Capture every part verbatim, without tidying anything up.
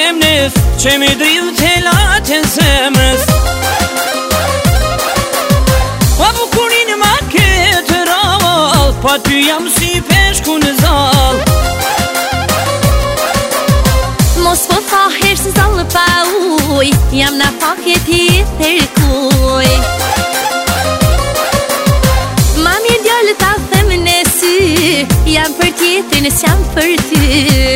zemrës që mi driu të latë zemrës. Pa bukurin ma këtë rall, pa ty jam si peshku në zall. Mos po fahesh në zallë pa uj, jam na paket i tërkuj. Ma mirë djallë ta them në sy, jam për tjetër nësë jam për ty.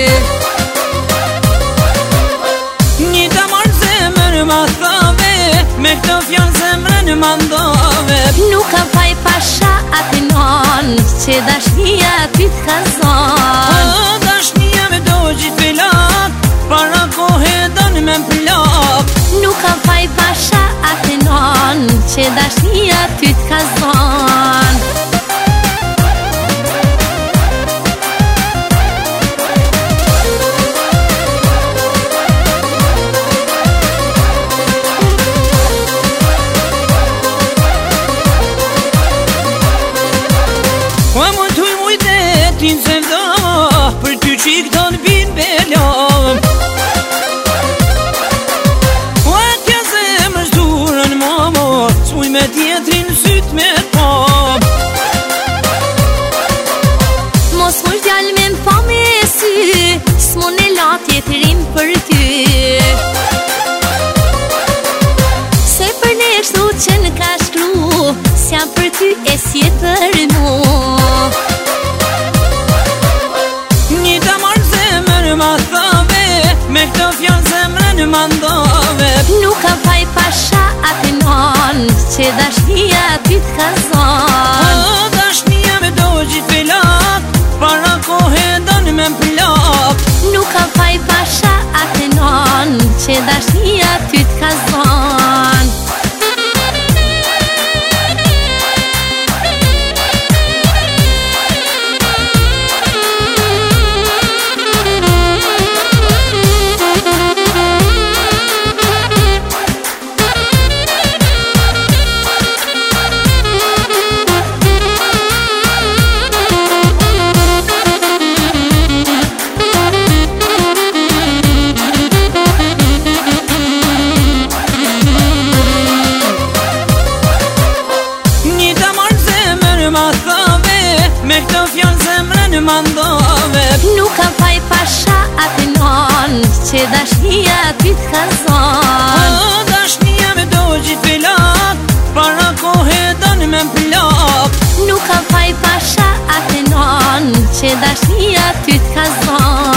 Një ta marrë zemër ma thave, me këto fjallë zemrën ma ndave. Nuk kam faj pasha atë non, që dashnia ty t'ka zon. O dashnia me do gjithë velat, para kohë don me m'plak. Nuk kam faj pasha atë non, që dashnia ty t'ka zon. Ma më tuj mujtetin se vda, për ty qik të në bin bela. O atja zemër zdurën mama, s'muj me tjetrin syt me pa. Mos më shdjall me m'pa me sy, s'mu në la tjetrin për ty. Se për ne shtu që në ka shkru, s'jam për ty e s'je për mu. Një ta marrë zemër ma thave, me këto fjallë zemrën ma ndave. Nuk kam faj pasha atë non, që dashnia ty t'ka zon. O dashnia me do gjithë velat, para kohë don me m'plak. Nuk kam faj pasha atë non, që dashnia ty t'ka zon. Me këto fjallë zemrën ma ndave. Nuk kam faj pasha atë non, që dashnia ty t'ka zon. O dashnia me do gjithë velat, para kohë don me m'plak. Nuk kam faj pasha atë non, që dashnia ty t'ka zon.